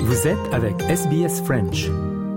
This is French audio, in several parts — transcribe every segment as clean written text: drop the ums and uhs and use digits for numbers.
Vous êtes avec SBS French.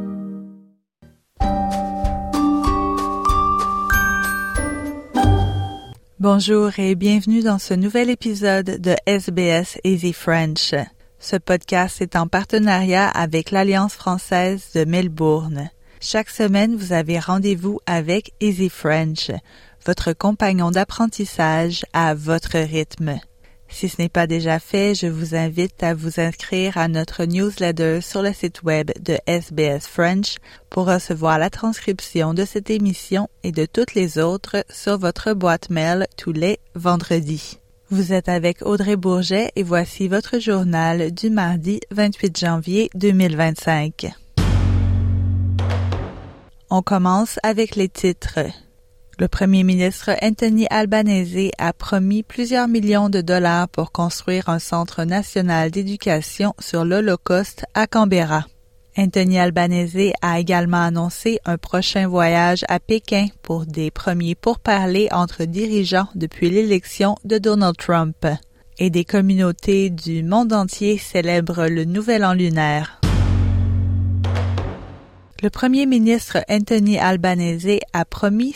Bonjour et bienvenue dans ce nouvel épisode de SBS Easy French. Ce podcast est en partenariat avec l'Alliance française de Melbourne. Chaque semaine, vous avez rendez-vous avec Easy French, votre compagnon d'apprentissage à votre rythme. Si ce n'est pas déjà fait, je vous invite à vous inscrire à notre newsletter sur le site web de SBS French pour recevoir la transcription de cette émission et de toutes les autres sur votre boîte mail tous les vendredis. Vous êtes avec Audrey Bourget et voici votre journal du mardi 28 janvier 2025. On commence avec les titres. Le premier ministre Anthony Albanese a promis plusieurs millions de dollars pour construire un centre national d'éducation sur l'Holocauste à Canberra. Anthony Albanese a également annoncé un prochain voyage à Pékin pour des premiers pourparlers entre dirigeants depuis l'élection de Donald Trump. Et des communautés du monde entier célèbrent le Nouvel An lunaire. Le premier ministre Anthony Albanese a promis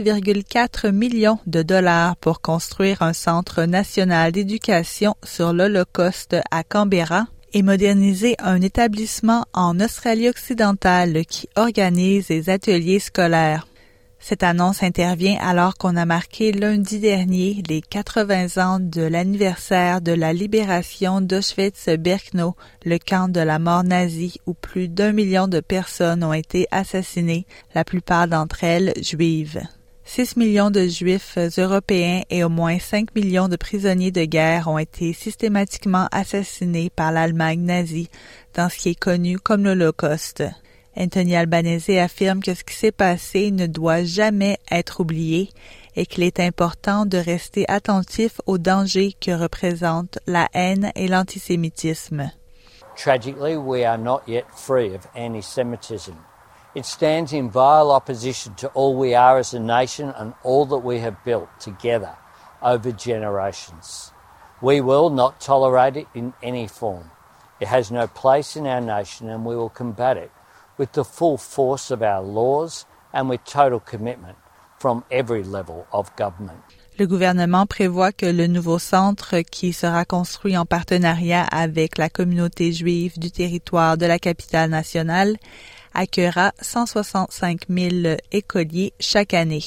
6,4 millions de dollars pour construire un centre national d'éducation sur l'Holocauste à Canberra et moderniser un établissement en Australie-Occidentale qui organise des ateliers scolaires. Cette annonce intervient alors qu'on a marqué lundi dernier les 80 ans de l'anniversaire de la libération d'Auschwitz-Birkenau, le camp de la mort nazie où plus d'1 million de personnes ont été assassinées, la plupart d'entre elles juives. 6 millions de Juifs européens et au moins 5 millions de prisonniers de guerre ont été systématiquement assassinés par l'Allemagne nazie dans ce qui est connu comme l'Holocauste. Anthony Albanese affirme que ce qui s'est passé ne doit jamais être oublié et qu'il est important de rester attentif aux dangers que représentent la haine et l'antisémitisme. Tragically, we are not yet free of anti-Semitism. It stands in vile opposition to all we are as a nation and all that we have built together over generations. We will not tolerate it in any form. It has no place in our nation and we will combat it with the full force of our laws and with total commitment from every level of government. Le gouvernement prévoit que le nouveau centre, qui sera construit en partenariat avec la communauté juive du territoire de la capitale nationale, accueillera 165 000 écoliers chaque année.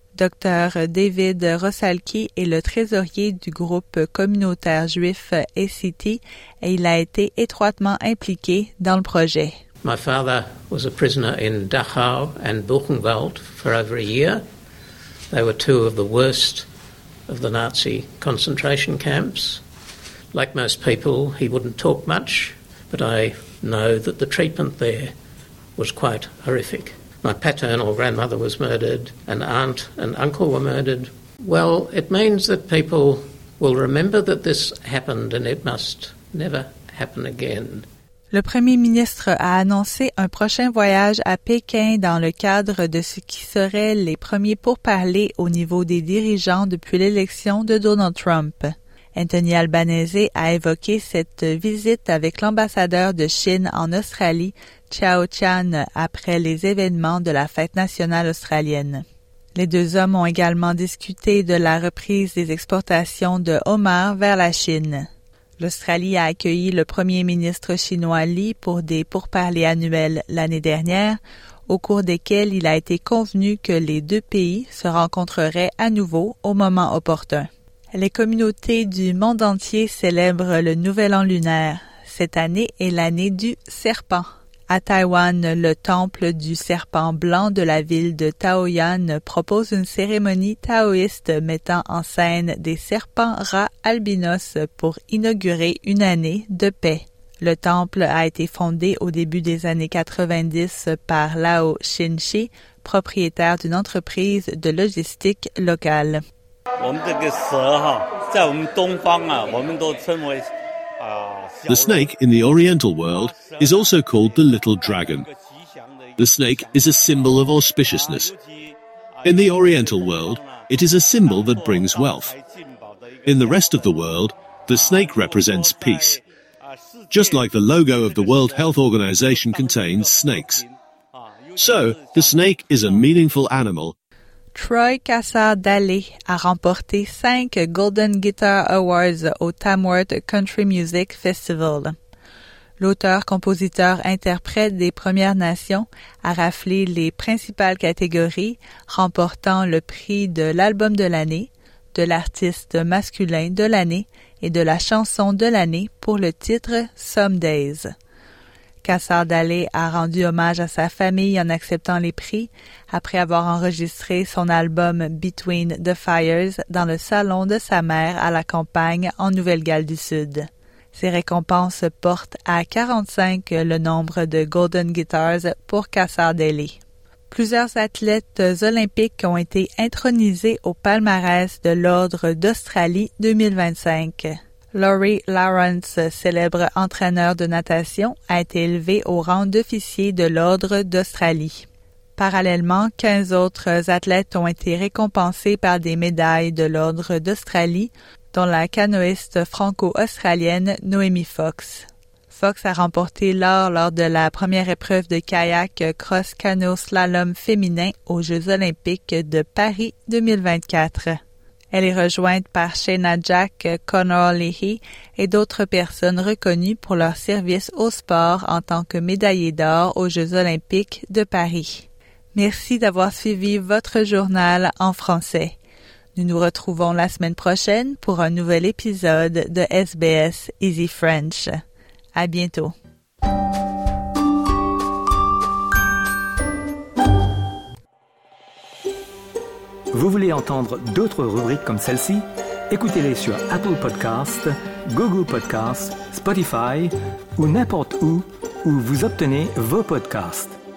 Dr David Rosalki est le trésorier du groupe communautaire juif ACT et il a été étroitement impliqué dans le projet. My father was a prisoner in Dachau and Buchenwald for over a year. They were two of the worst of the Nazi concentration camps. Like most people, he wouldn't talk much, but I know that the treatment there was quite horrific. My paternal grandmother was murdered, an aunt and uncle were murdered. Well, it means that people will remember that this happened and it must never happen again. Le premier ministre a annoncé un prochain voyage à Pékin dans le cadre de ce qui serait les premiers pourparlers au niveau des dirigeants depuis l'élection de Donald Trump. Anthony Albanese a évoqué cette visite avec l'ambassadeur de Chine en Australie, Chao Chan, après les événements de la fête nationale australienne. Les deux hommes ont également discuté de la reprise des exportations de homards vers la Chine. L'Australie a accueilli le premier ministre chinois Li pour des pourparlers annuels l'année dernière, au cours desquels il a été convenu que les deux pays se rencontreraient à nouveau au moment opportun. Les communautés du monde entier célèbrent le Nouvel An lunaire. Cette année est l'année du serpent. À Taïwan, le temple du serpent blanc de la ville de Taoyuan propose une cérémonie taoïste mettant en scène des serpents rats albinos pour inaugurer une année de paix. Le temple a été fondé au début des années 90 par Lao Xinxi, propriétaire d'une entreprise de logistique locale. The snake in the Oriental world is also called the little dragon. The snake is a symbol of auspiciousness. In the Oriental world, it is a symbol that brings wealth. In the rest of the world, the snake represents peace. just like the logo of the World Health Organization contains snakes. So, the snake is a meaningful animal. Troy Cassar-Daley a remporté 5 Golden Guitar Awards au Tamworth Country Music Festival. L'auteur, compositeur, interprète des Premières Nations a raflé les principales catégories, remportant le prix de l'album de l'année, de l'artiste masculin de l'année et de la chanson de l'année pour le titre Some Days. Cassar-Daley a rendu hommage à sa famille en acceptant les prix après avoir enregistré son album Between the Fires dans le salon de sa mère à la campagne en Nouvelle-Galles du Sud. Ces récompenses portent à 45 le nombre de Golden Guitars pour Cassar-Daley. Plusieurs athlètes olympiques ont été intronisés au palmarès de l'Ordre d'Australie 2025. Laurie Lawrence, célèbre entraîneur de natation, a été élevé au rang d'officier de l'Ordre d'Australie. Parallèlement, 15 autres athlètes ont été récompensés par des médailles de l'Ordre d'Australie, dont la canoïste franco-australienne Noémie Fox. Fox a remporté l'or lors de la première épreuve de kayak cross-canot-slalom féminin aux Jeux olympiques de Paris 2024. Elle est rejointe par Shayna Jack, Connor Leahy et d'autres personnes reconnues pour leur service au sport en tant que médaillée d'or aux Jeux olympiques de Paris. Merci d'avoir suivi votre journal en français. Nous nous retrouvons la semaine prochaine pour un nouvel épisode de SBS Easy French. À bientôt. Vous voulez entendre d'autres rubriques comme celle-ci? Écoutez-les sur Apple Podcasts, Google Podcasts, Spotify ou n'importe où vous obtenez vos podcasts.